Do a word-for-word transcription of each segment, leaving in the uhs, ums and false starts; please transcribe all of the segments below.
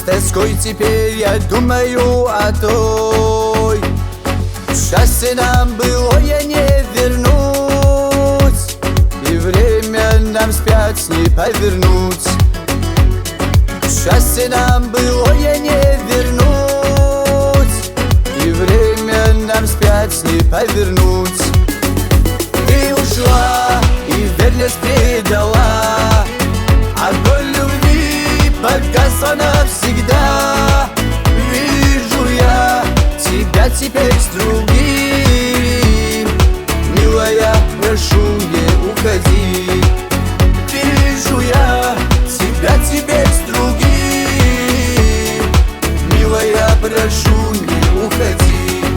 тоской теперь я думаю о той. Счастье нам было я не вернуть, и время нам вспять не повернуть. Счастье нам было я не вернуть, и время нам вспять не повернуть. Ты ушла и верность предала, огонь любви погасла навсегда. Вижу я тебя теперь с другим, милая, прошу, не уходи. Вижу я тебя теперь с другим, милая, прошу, не уходи.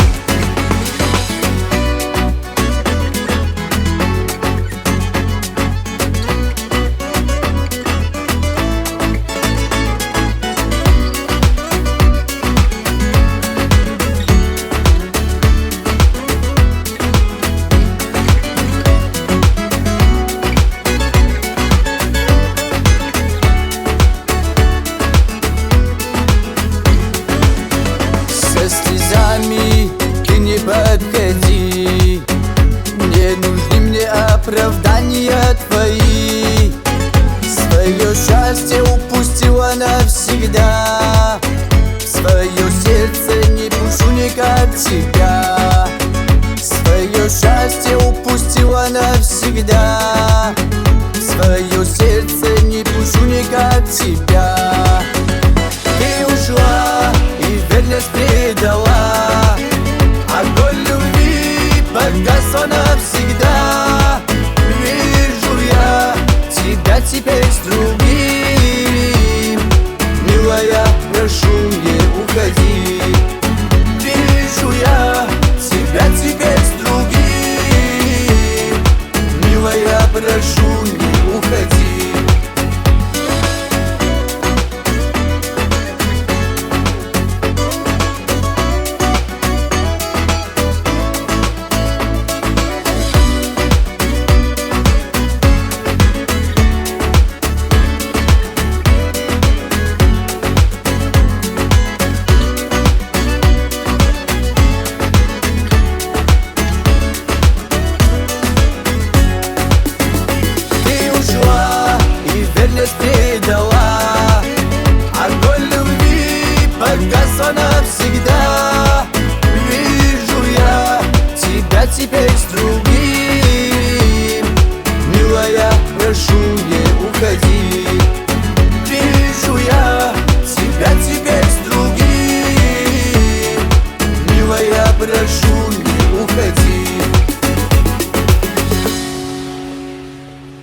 Слезами ты не подходи, не нужны мне оправдания твои. Свое счастье упустила навсегда, в свое сердце не пушу никак тебя. Свое счастье упустила навсегда, в свое сердце не пушу никак тебя. Ты ушла и верность предала, огонь любви погасла навсегда. Вижу я тебя теперь с другим, милая, прошу, не уходи. Вижу я тебя теперь с другим, милая, прошу, не уходи. Верность предала, огонь любви погасла навсегда. Вижу я тебя теперь с другим.